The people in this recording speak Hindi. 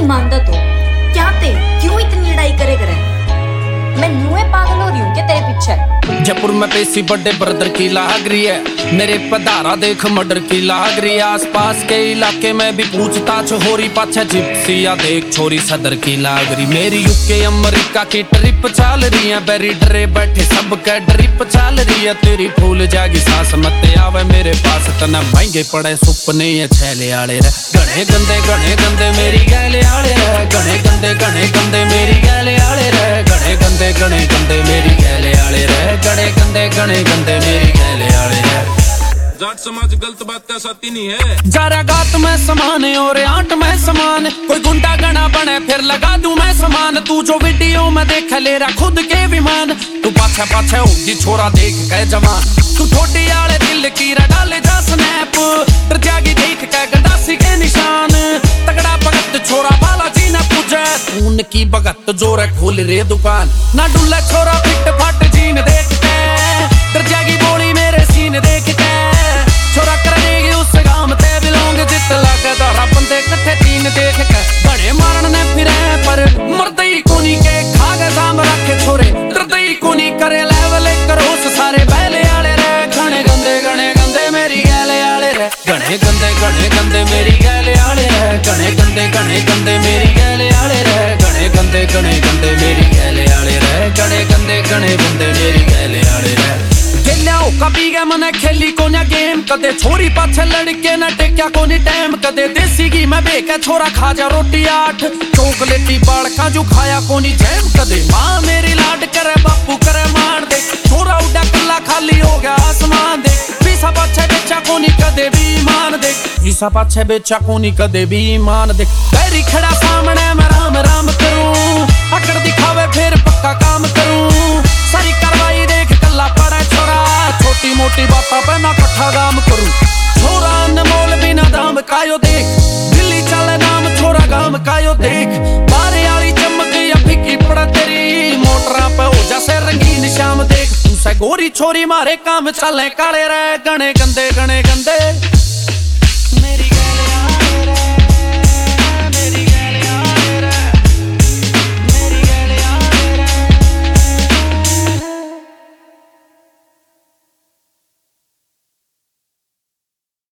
मानदा तो क्या ते क्यों इतनी लड़ाई करे करे? मैं नुए पागल हो रही हूँ क्या तेरे पीछे? जयपुर में पेशी बड़े ब्रदर की लाग रही है, मेरे पधारा देख मर्डर की लाग रही है। आस पास के इलाके में भी पूछताछ हो रही, पाछे जिप्सिया देख छोरी सदर की लाग रही। मेरी यूके अमेरिका की ट्रिप चल रही है, बेरी डरे बैठे सब के ड्रिप चल रही है। तेरी फूल जागी सांस मत आवे मेरे पास, तना महंगे पड़े सुपने ये छैले आले रे। घने गंदे मेरी गैले आले रे, घने गंदे मेरी गैले आले रे, घने गंदे मेरी गैले आले रे, घने गंदे मेरी गैले आले रे। जाट समाज गलत बात का साथी नहीं है। जरा गात में समान और आंट में समान, कोई गुंडा गना बने फिर लगा दूं मैं समान। तू जो वीडियो में देख ले रहा खुद के विमान, तू पाछे होगी छोरा देख के जवान। तू ठोडी आले दिल की डाले जा स्नैप, तर जागी देख के गंडासी के निशान। तगड़ा भगत छोरा बालाजी न पूजे, खून की भगत जोर खोल रे दुकान। ना डुल्ले छोरा पिट फट जीन देख के, तर जागी बोली मेरे सीन देख के। छोरा करेगी उस गांव ते बिलोंग, जित लगे दारा बंदे कट्ठे तीन देख के। बड़े मारन ने फिरे पर मरदई कोनी के, खागे जाम रखे छोरे दर्दई कोनी करे। लेवल करो सारे बैले आले रे, घने गंदे मेरी गैले आले रे, घने गंदे मेरी गैले आले रे, घने गंदे मेरी गैले आले रे, घने गंदे मेरी गैले आले रे, घने गंदे मेरी गैले आले रे। कभी गया मने खेली कोन्या गेम, कदे छोरी पाछे लड़के न टेक्या कोनी टाइम। कदे देसी घी में बेके छोरा खा जा रोटी 8, चॉकलेटी बाड़का जो खाया कोनी जैम। कदे माँ मेरी लाड करे बापू करे मार दे, छोरा उड़ा कल्ला खाली हो गया आसमान दे। पीसा पाछे बेचा कोनी कदे भी ईमान दे, पीसा पाछे बेचा कोनी कदे भी ईमान दे। पैरी खड़ा सामने मैं राम करूं, अकड़ दिखावे फिर पक्का काम करूं। सारी कार्रवाई देख कल्ला पड़े छोरा, छोटी मोटी बातों पे ना कट्ठा काम करूं। छोरा अनमोल बिना दाम कायो देख, दिल्ली चले नाम छोरा गाम कायो देख। बारे आली चमक या फीकी पड़ा तेरी, मोटरा पे हो जा से रंगीन शाम देख। तू से गोरी छोरी मारे काम चले काले रे, घने गंदे